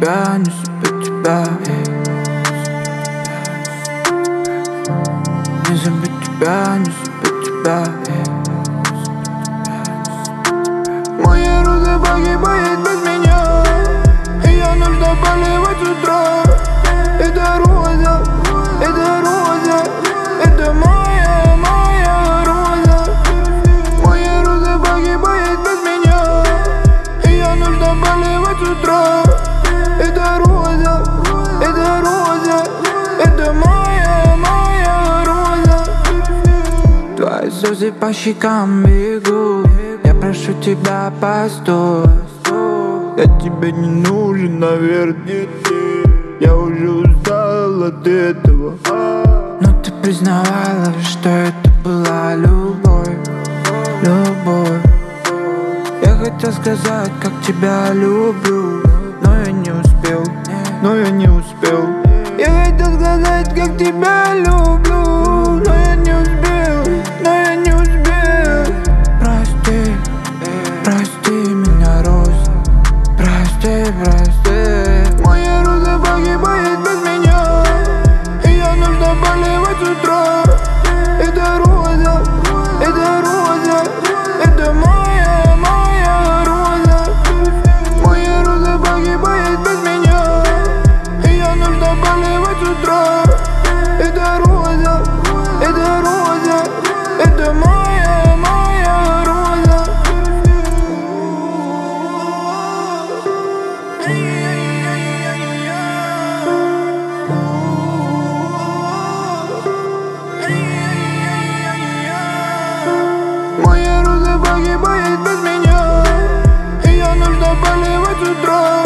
тебя, не забыть тебя. Не забыть тебя, не забыть тебя. Моя роза погибает без меня, ее нужно поливать с утра. Это роза, это моя роза. Моя роза погибает без меня, ее нужно поливать с утра. Это роза, это моя роза. Твои слезы по щекам бегут, я прошу тебя, постой. Я тебе не нужен, наверное, я уже устал от этого. Но ты признавала, что это была любовь, любовь. Я хотел сказать, как тебя люблю, но я не успел. Я хотел сказать, как тебя люблю, но я не успел. Прости, прости меня, Роза, прости. Моя роза погибает без меня, ее нужно поливать с утра. Это роза, это моя роза. Моя роза погибает без меня, ее нужно поливать с утра. Это роза, это моя роза. Моя роза погибает без меня, ее нужно поливать с утра.